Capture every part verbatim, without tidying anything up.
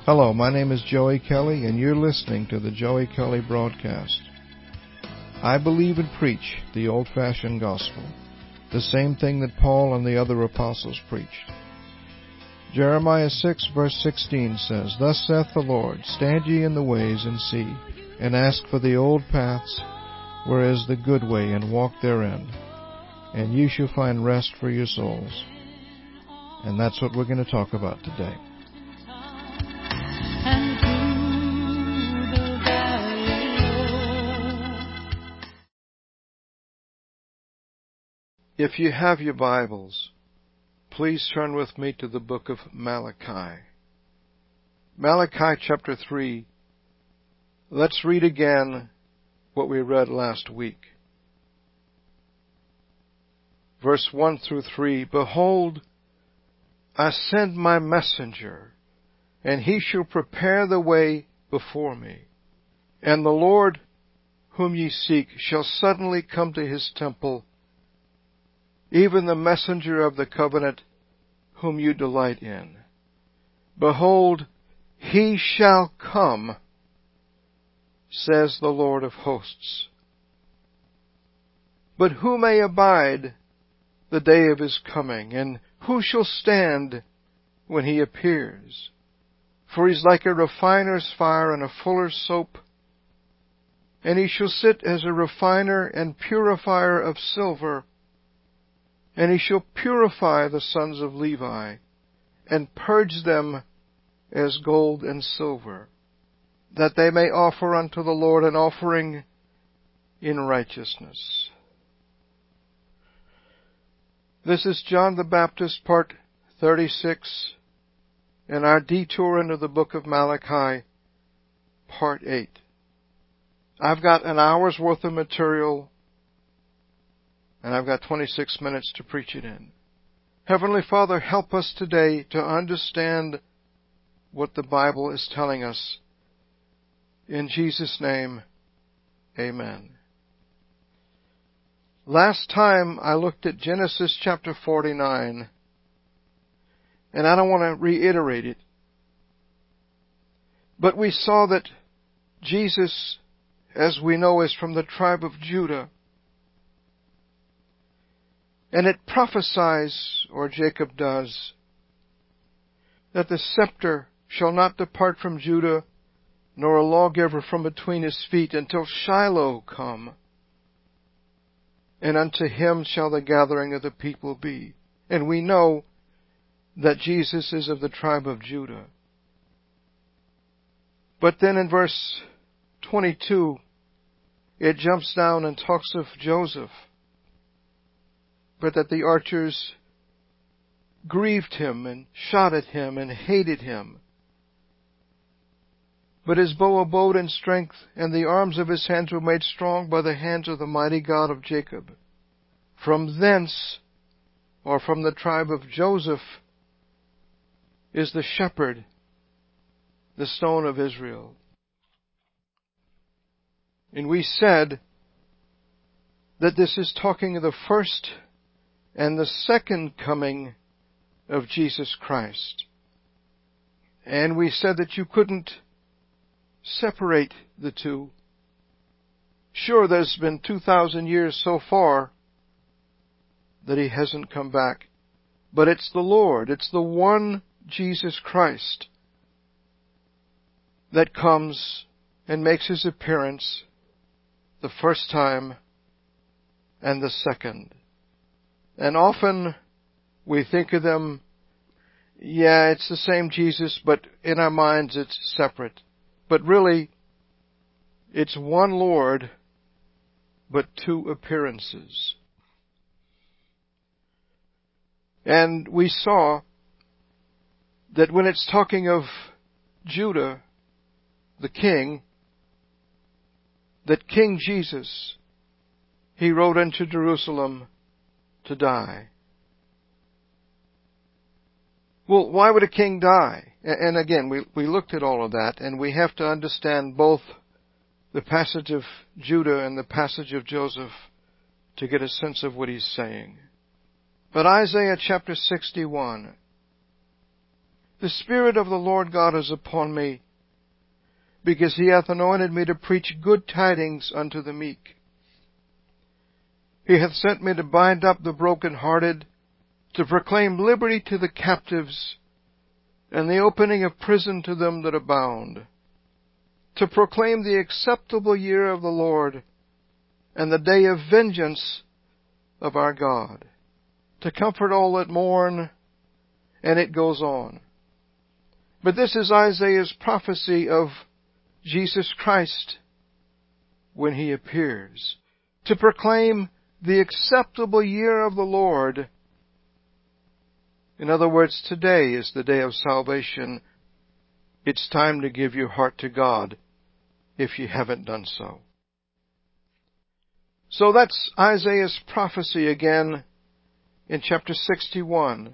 Hello, my name is Joey Kelly, and you're listening to the Joey Kelly Broadcast. I believe and preach the old-fashioned gospel, the same thing that Paul and the other apostles preached. Jeremiah six, verse sixteen says, Thus saith the Lord, Stand ye in the ways, and see, and ask for the old paths, where is the good way, and walk therein, and ye shall find rest for your souls. And that's what we're going to talk about today. If you have your Bibles, please turn with me to the book of Malachi. Malachi chapter three. Let's read again what we read last week. Verse one through three. Behold, I send my messenger, and he shall prepare the way before me. And the Lord whom ye seek shall suddenly come to his temple, even the messenger of the covenant whom you delight in. Behold, he shall come, says the Lord of hosts. But who may abide the day of his coming, and who shall stand when he appears? For he's like a refiner's fire and a fuller's soap, and he shall sit as a refiner and purifier of silver, and he shall purify the sons of Levi, and purge them as gold and silver, that they may offer unto the Lord an offering in righteousness. This is John the Baptist, part thirty-six, and our detour into the book of Malachi, part eight. I've got an hour's worth of material, and I've got twenty-six minutes to preach it in. Heavenly Father, help us today to understand what the Bible is telling us. In Jesus' name, amen. Last time I looked at Genesis chapter forty-nine, and I don't want to reiterate it, but we saw that Jesus, as we know, is from the tribe of Judah. And it prophesies, or Jacob does, that the scepter shall not depart from Judah, nor a lawgiver from between his feet, until Shiloh come. And unto him shall the gathering of the people be. And we know that Jesus is of the tribe of Judah. But then in verse twenty-two, it jumps down and talks of Joseph, but that the archers grieved him and shot at him and hated him. But his bow abode in strength, and the arms of his hands were made strong by the hands of the mighty God of Jacob. From thence, or from the tribe of Joseph, is the shepherd, the stone of Israel. And we said that this is talking of the first and the second coming of Jesus Christ. And we said that you couldn't separate the two. Sure, there's been two thousand years so far that he hasn't come back. But it's the Lord, it's the one Jesus Christ that comes and makes his appearance the first time and the second. And often we think of them, yeah, it's the same Jesus, but in our minds it's separate. But really, it's one Lord, but two appearances. And we saw that when it's talking of Judah, the king, that King Jesus, he rode into Jerusalem to die. Well, why would a king die? And again, we, we looked at all of that, and we have to understand both the passage of Judah and the passage of Joseph to get a sense of what he's saying. But Isaiah chapter sixty-one, The Spirit of the Lord God is upon me, because He hath anointed me to preach good tidings unto the meek. He hath sent me to bind up the brokenhearted, to proclaim liberty to the captives, and the opening of prison to them that are bound, to proclaim the acceptable year of the Lord, and the day of vengeance of our God, to comfort all that mourn, and it goes on. But this is Isaiah's prophecy of Jesus Christ when He appears, to proclaim the acceptable year of the Lord. In other words, today is the day of salvation. It's time to give your heart to God if you haven't done so. So that's Isaiah's prophecy again in chapter sixty-one.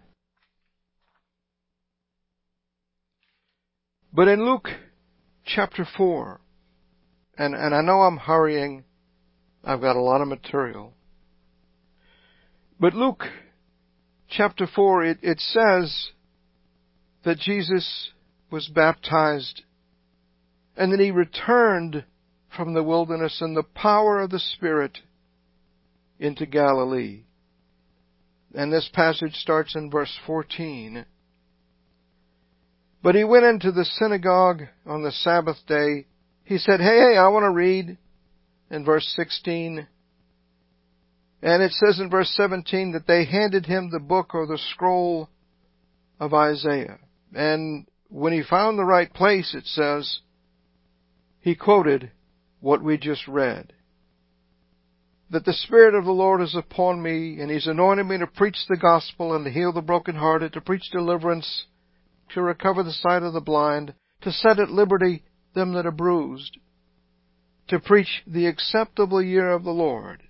But in Luke chapter four, and, and I know I'm hurrying, I've got a lot of material. But Luke chapter four, it, it says that Jesus was baptized and then He returned from the wilderness in the power of the Spirit into Galilee. And this passage starts in verse fourteen. But He went into the synagogue on the Sabbath day. He said, hey, hey, I want to read in verse sixteen. And it says in verse seventeen that they handed Him the book or the scroll of Isaiah. And when He found the right place, it says, He quoted what we just read. That the Spirit of the Lord is upon me, and He's anointed me to preach the gospel and to heal the brokenhearted, to preach deliverance, to recover the sight of the blind, to set at liberty them that are bruised, to preach the acceptable year of the Lord.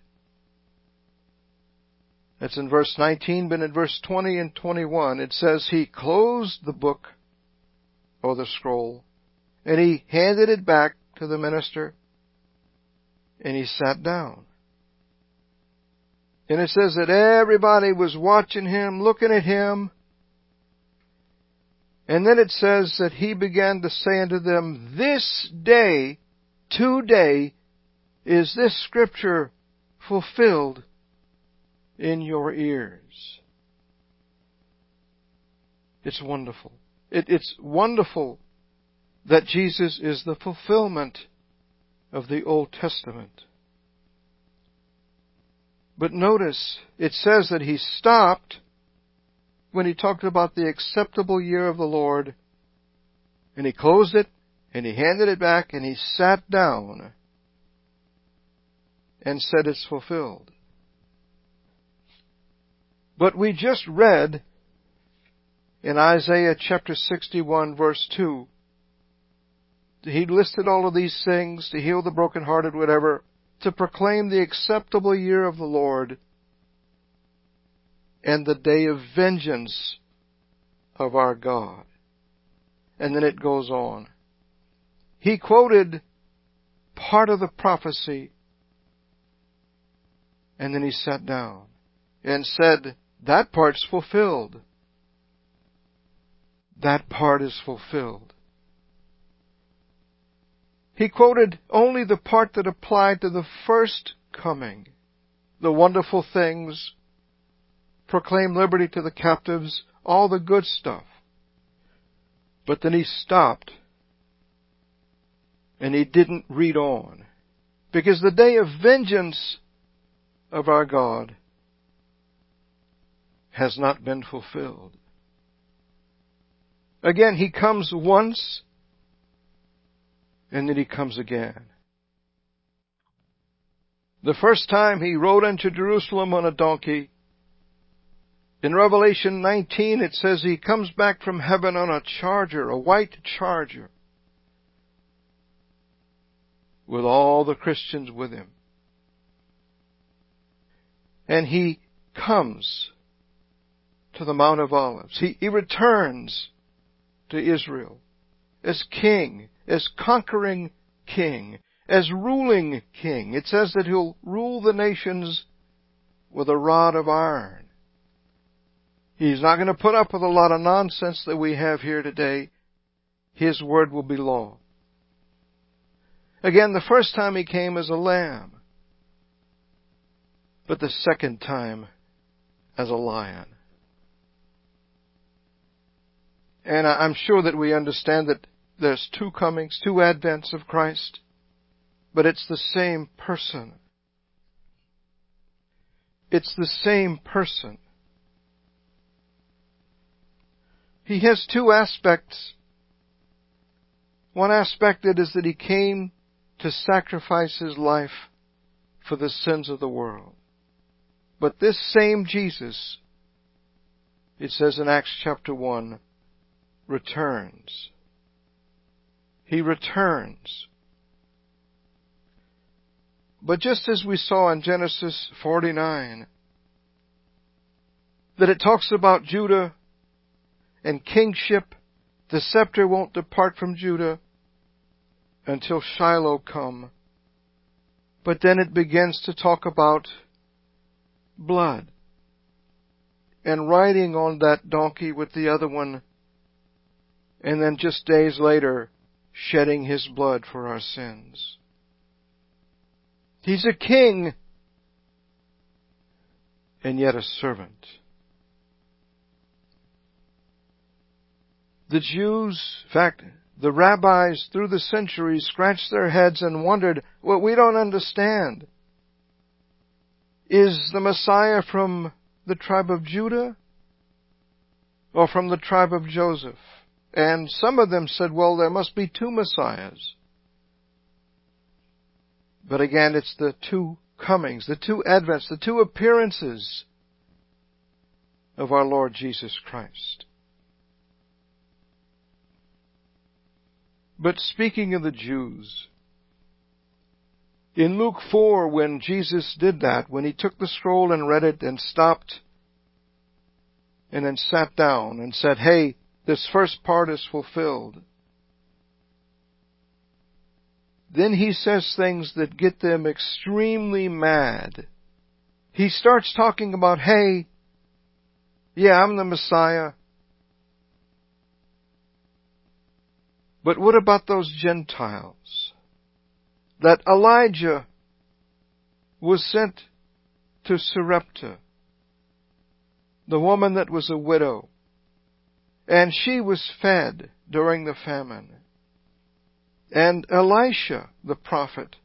That's in verse nineteen, but in verse twenty and twenty-one it says He closed the book or the scroll, and He handed it back to the minister, and He sat down. And it says that everybody was watching Him, looking at Him. And then it says that He began to say unto them, this day, today, is this scripture fulfilled in your ears. It's wonderful. It, it's wonderful that Jesus is the fulfillment of the Old Testament. But notice, it says that He stopped when He talked about the acceptable year of the Lord, and He closed it, and He handed it back, and He sat down and said it's fulfilled. But we just read in Isaiah chapter sixty-one verse two, He listed all of these things, to heal the brokenhearted, whatever, to proclaim the acceptable year of the Lord and the day of vengeance of our God. And then it goes on. He quoted part of the prophecy, and then He sat down and said, that part's fulfilled. That part is fulfilled. He quoted only the part that applied to the first coming, the wonderful things, proclaim liberty to the captives, all the good stuff. But then He stopped and He didn't read on, because the day of vengeance of our God has not been fulfilled. Again, He comes once, and then He comes again. The first time He rode into Jerusalem on a donkey. In Revelation nineteen it says He comes back from heaven on a charger, a white charger, with all the Christians with Him. And He comes to the Mount of Olives. He, he returns to Israel as King, as conquering King, as ruling King. It says that He'll rule the nations with a rod of iron. He's not going to put up with a lot of nonsense that we have here today. His word will be law. Again, the first time He came as a lamb, but the second time as a lion. And I'm sure that we understand that there's two comings, two advents of Christ, but it's the same person. It's the same person. He has two aspects. One aspect it is that He came to sacrifice His life for the sins of the world. But this same Jesus, it says in Acts chapter one, returns. He returns. But just as we saw in Genesis forty-nine, that it talks about Judah and kingship, the scepter won't depart from Judah until Shiloh come. But then it begins to talk about blood and riding on that donkey with the other one, and then just days later shedding His blood for our sins. He's a king and yet a servant. The Jews, in fact, the rabbis through the centuries scratched their heads and wondered, what we don't understand, is the Messiah from the tribe of Judah or from the tribe of Joseph? And some of them said, well, there must be two Messiahs. But again, it's the two comings, the two advents, the two appearances of our Lord Jesus Christ. But speaking of the Jews, in Luke four, when Jesus did that, when He took the scroll and read it and stopped and then sat down and said, hey, this first part is fulfilled, then He says things that get them extremely mad. He starts talking about, hey, yeah, I'm the Messiah. But what about those Gentiles? That Elijah was sent to Sarepta, the woman that was a widow, and she was fed during the famine. And Elisha, the prophet.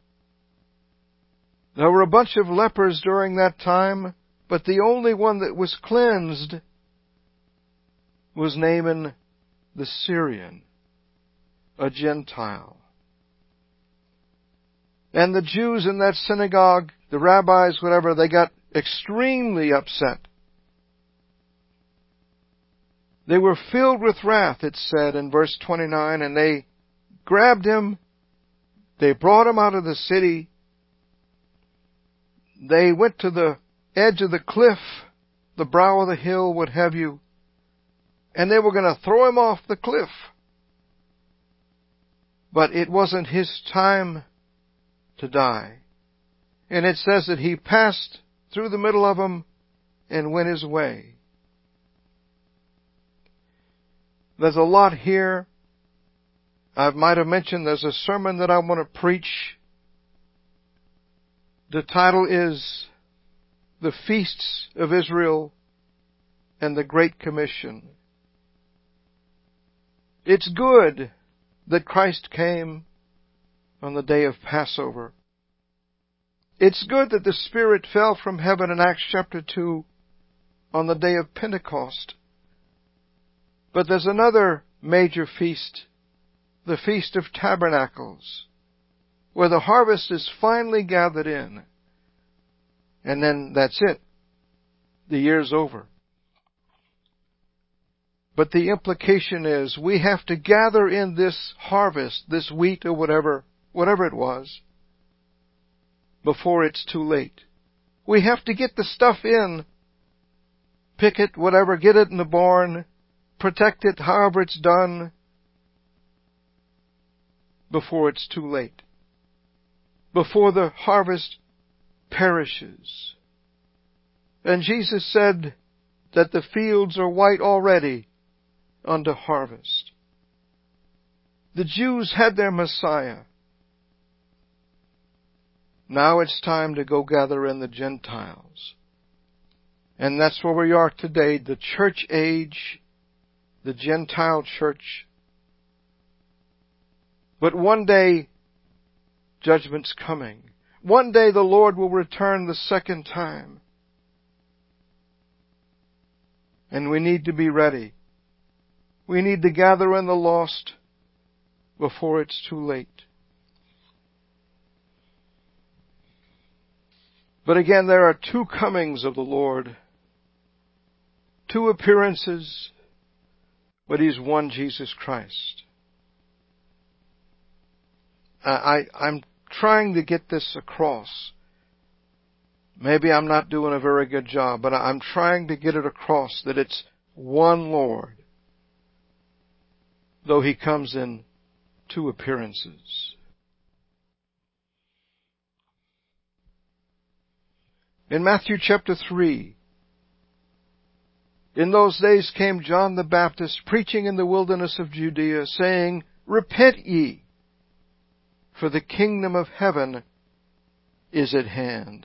There were a bunch of lepers during that time, but the only one that was cleansed was Naaman the Syrian, a Gentile. And the Jews in that synagogue, the rabbis, whatever, they got extremely upset. They were filled with wrath, it said in verse twenty-nine, and they grabbed Him. They brought Him out of the city. They went to the edge of the cliff, the brow of the hill, what have you, and they were going to throw Him off the cliff. But it wasn't His time to die. And it says that He passed through the middle of them and went His way. There's a lot here. I might have mentioned there's a sermon that I want to preach. The title is The Feasts of Israel and the Great Commission. It's good that Christ came on the day of Passover. It's good that the Spirit fell from heaven in Acts chapter two on the day of Pentecost. But there's another major feast, the Feast of Tabernacles, where the harvest is finally gathered in. And then that's it. The year's over. But the implication is we have to gather in this harvest, this wheat or whatever, whatever it was, before it's too late. We have to get the stuff in, pick it, whatever, get it in the barn, protect it, however it's done, before it's too late. Before the harvest perishes. And Jesus said, that the fields are white already unto harvest. The Jews had their Messiah. Now it's time to go gather in the Gentiles. And that's where we are today, the church age, the Gentile church. But one day, judgment's coming. One day the Lord will return the second time. And we need to be ready. We need to gather in the lost before it's too late. But again, there are two comings of the Lord. Two appearances, but He's one Jesus Christ. I, I, I'm trying to get this across. Maybe I'm not doing a very good job, but I'm trying to get it across that it's one Lord, though He comes in two appearances. In Matthew chapter three, in those days came John the Baptist preaching in the wilderness of Judea, saying, Repent ye, for the kingdom of heaven is at hand.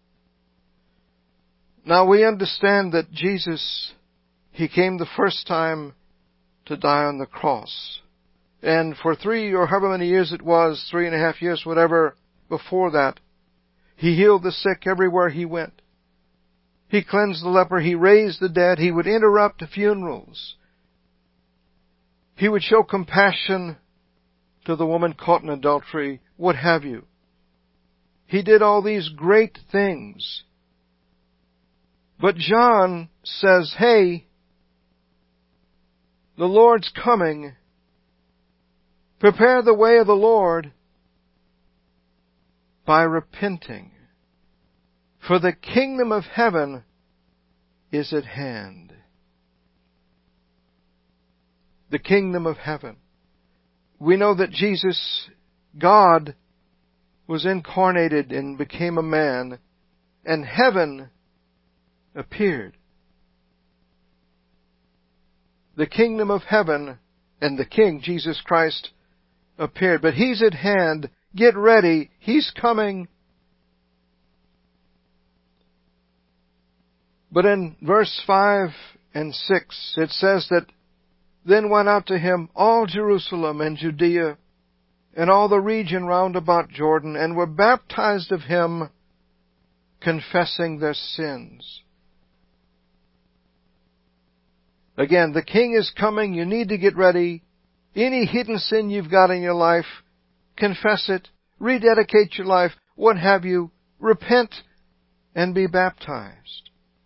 Now we understand that Jesus, He came the first time to die on the cross. And for three or however many years it was, three and a half years, whatever, before that, He healed the sick everywhere He went. He cleansed the leper. He raised the dead. He would interrupt funerals. He would show compassion to the woman caught in adultery, what have you. He did all these great things. But John says, hey, the Lord's coming. Prepare the way of the Lord by repenting. For the kingdom of heaven is at hand. The kingdom of heaven. We know that Jesus, God, was incarnated and became a man, and heaven appeared. The kingdom of heaven and the King, Jesus Christ, appeared. But He's at hand. Get ready. He's coming. But in verse five and six, it says that then went out to Him all Jerusalem and Judea and all the region round about Jordan, and were baptized of Him, confessing their sins. Again, the King is coming. You need to get ready. Any hidden sin you've got in your life, confess it, rededicate your life, what have you, repent and be baptized.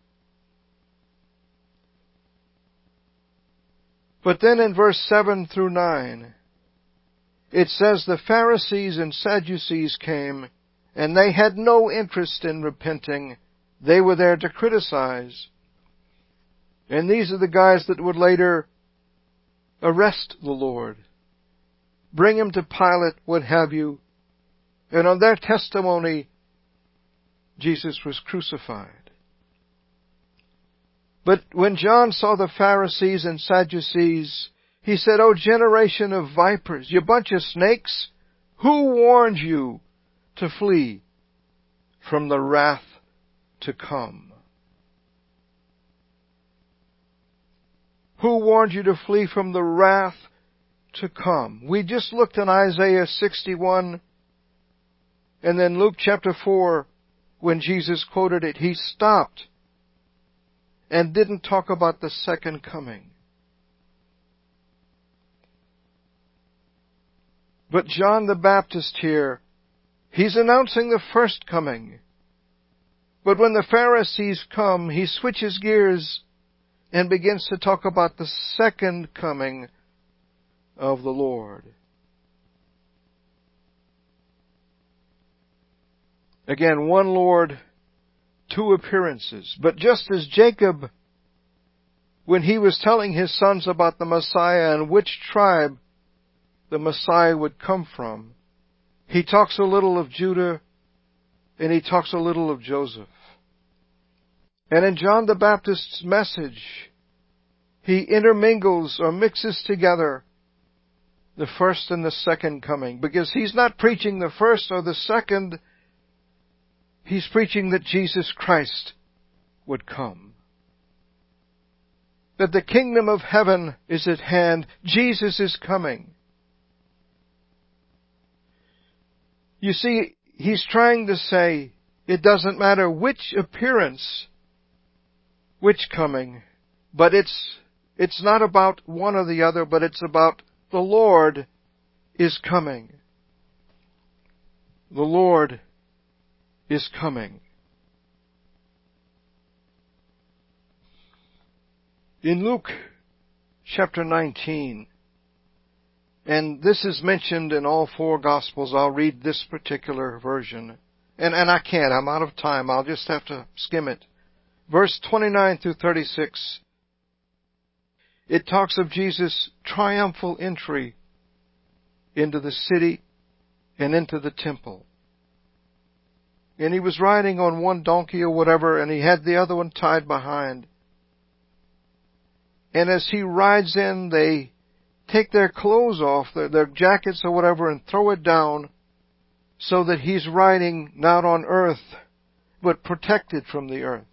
But then in verse seven through nine, it says the Pharisees and Sadducees came, and they had no interest in repenting. They were there to criticize. And these are the guys that would later arrest the Lord, bring Him to Pilate, what have you. And on their testimony, Jesus was crucified. But when John saw the Pharisees and Sadducees, he said, O generation of vipers, you bunch of snakes, who warned you to flee from the wrath to come? Who warned you to flee from the wrath to come? We just looked in Isaiah sixty-one, and then Luke chapter four, when Jesus quoted it, He stopped and didn't talk about the second coming. But John the Baptist here, he's announcing the first coming. But when the Pharisees come, he switches gears and begins to talk about the second coming of the Lord. Again, one Lord, two appearances. But just as Jacob, when he was telling his sons about the Messiah and which tribe the Messiah would come from, he talks a little of Judah and he talks a little of Joseph. And in John the Baptist's message, he intermingles or mixes together the first and the second coming, because he's not preaching the first or the second. He's preaching that Jesus Christ would come. That the kingdom of heaven is at hand. Jesus is coming. You see, he's trying to say it doesn't matter which appearance, which coming, but it's, it's not about one or the other, but it's about the Lord is coming. The Lord is coming. In Luke chapter nineteen, and this is mentioned in all four Gospels. I'll read this particular version. And, and I can't. I'm out of time. I'll just have to skim it. Verse twenty-nine through thirty-six. It talks of Jesus' triumphal entry into the city and into the temple. And he was riding on one donkey or whatever, and he had the other one tied behind. And as he rides in, they take their clothes off, their, their jackets or whatever, and throw it down so that he's riding not on earth, but protected from the earth.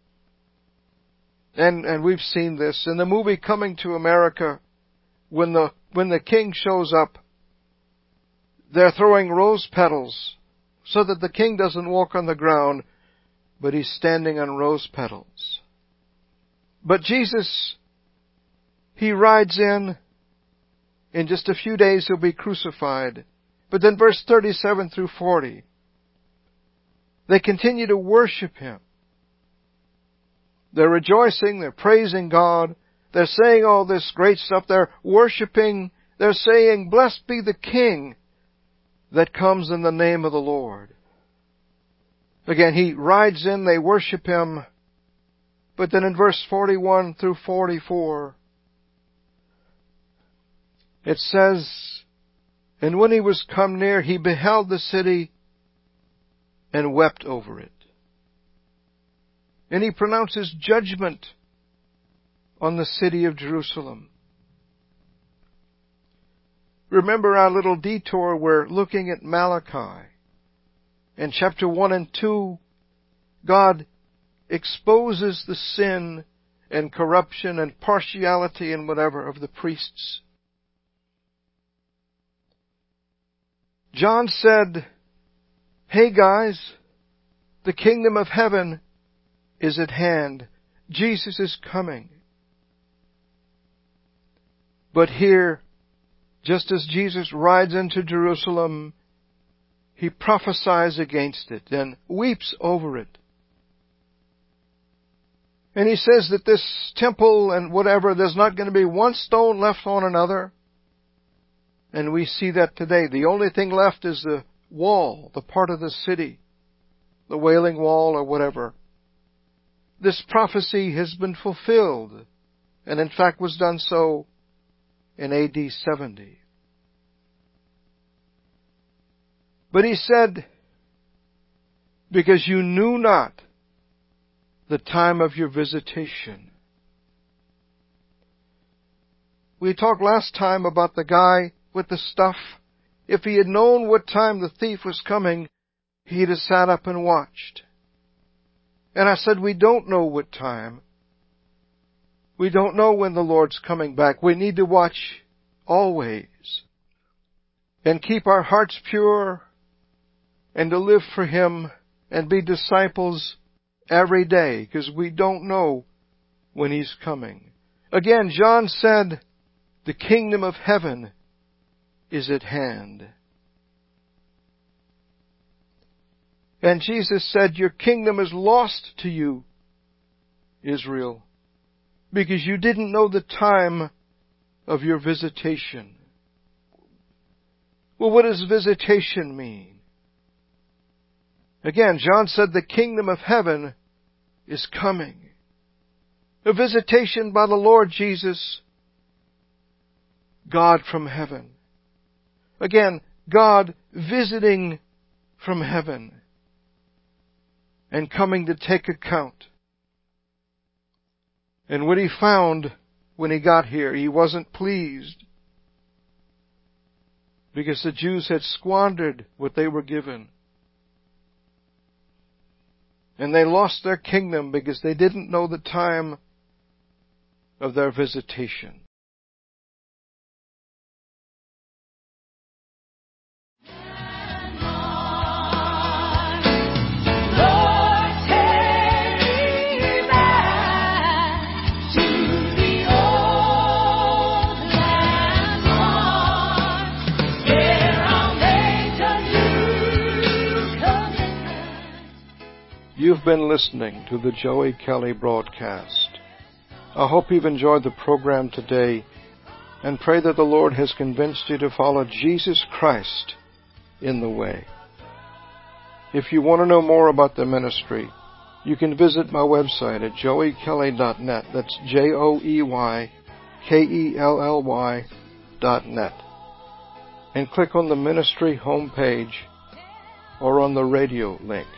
And, and we've seen this in the movie Coming to America. When the, when the king shows up, they're throwing rose petals so that the king doesn't walk on the ground, but he's standing on rose petals. But Jesus, he rides in. In just a few days he'll be crucified. But then verse thirty-seven through forty, they continue to worship him. They're rejoicing, they're praising God, they're saying all this great stuff, they're worshiping, they're saying, "Blessed be the King that comes in the name of the Lord." Again, he rides in, they worship him. But then in verse forty-one through forty-four, it says, "And when he was come near, he beheld the city and wept over it." And he pronounces judgment on the city of Jerusalem. Remember our little detour, we're looking at Malachi. In chapter one and two, God exposes the sin and corruption and partiality and whatever of the priests. John said, "Hey guys, the kingdom of heaven is at hand. Jesus is coming." But here, just as Jesus rides into Jerusalem, he prophesies against it and weeps over it. And he says that this temple and whatever, there's not going to be one stone left on another. And we see that today. The only thing left is the wall, the part of the city, the Wailing Wall or whatever. This prophecy has been fulfilled, and in fact was done so in A D seventy. But he said, "Because you knew not the time of your visitation." We talked last time about the guy with the stuff. If he had known what time the thief was coming, he'd have sat up and watched. And I said, we don't know what time. We don't know when the Lord's coming back. We need to watch always and keep our hearts pure and to live for Him and be disciples every day, because we don't know when He's coming. Again, John said, the kingdom of heaven is at hand. And Jesus said, your kingdom is lost to you, Israel, because you didn't know the time of your visitation. Well, what does visitation mean? Again, John said the kingdom of heaven is coming. A visitation by the Lord Jesus, God from heaven. Again, God visiting from heaven and coming to take account And what he found when he got here, he wasn't pleased, because the Jews had squandered what they were given. And they lost their kingdom because they didn't know the time of their visitation. You've been listening to the Joey Kelly broadcast. I hope you've enjoyed the program today and pray that the Lord has convinced you to follow Jesus Christ in the way. If you want to know more about the ministry, you can visit my website at joey kelly dot net. That's J O E Y K E L L Y dot net. And click on the ministry homepage or on the radio link.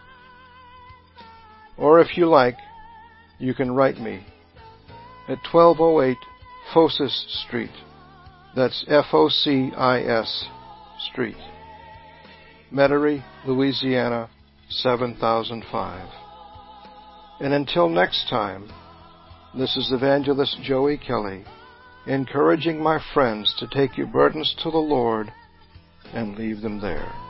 Or if you like, you can write me at twelve oh eight Focis Street. That's F O C I S Street. Metairie, Louisiana, seven thousand five. And until next time, this is Evangelist Joey Kelly, encouraging my friends to take your burdens to the Lord and leave them there.